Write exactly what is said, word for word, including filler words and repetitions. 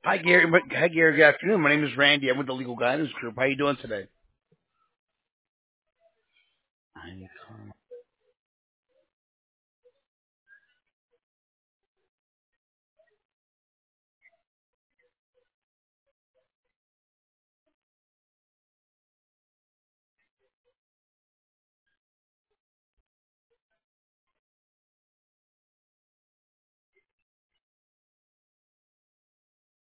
Hi, Gary. Hi, Gary. Good afternoon. My name is Randy. I'm with the Legal Guidance Group. How you doing today?